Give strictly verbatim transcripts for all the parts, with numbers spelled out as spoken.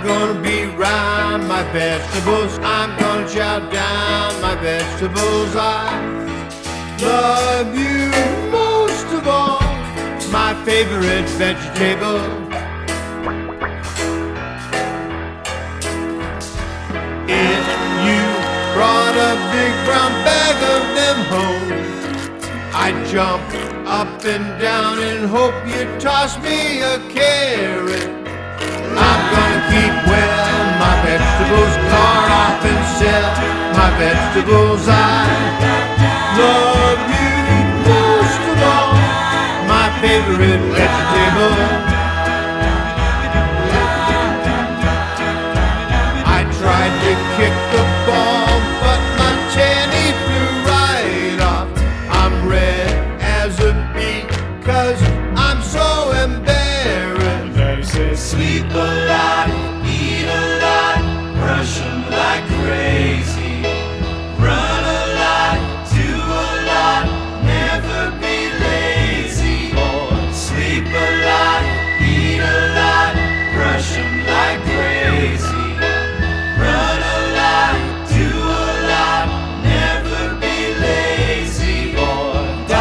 gonna be round my vegetables. I'm gonna chow down my vegetables. I love you most of all, my favorite vegetable. If you brought a big brown bag of them home, I'd jump up and down and hope you'd toss me a carrot. I'm gonna keep well my vegetables, cart off and sell my vegetables. I love you most of all, my favorite vegetable. I tried to kick the ball, but my tanny flew right off. I'm red as a beet, cause I'm so embarrassed. Daddy says, sleep a lot, eat a lot, brush 'em like crazy. Run a lot, do a lot, never be lazy. Boy, sleep a lot, eat a lot, brush 'em like crazy. Run a lot, do a lot, never be lazy. Boy,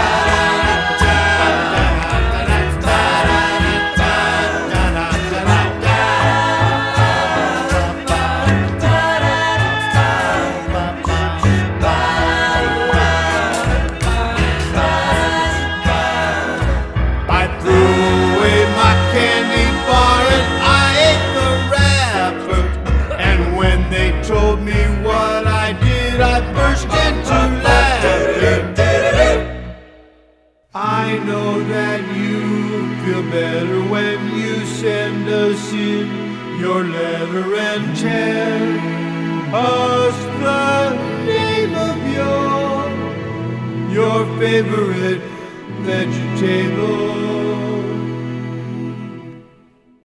I threw away my candy bar and I ate the wrapper. And when they told me what I did, I burst into laughter. I know that you feel better when you send us in your letter and tell us the name of your your favorite vegetable.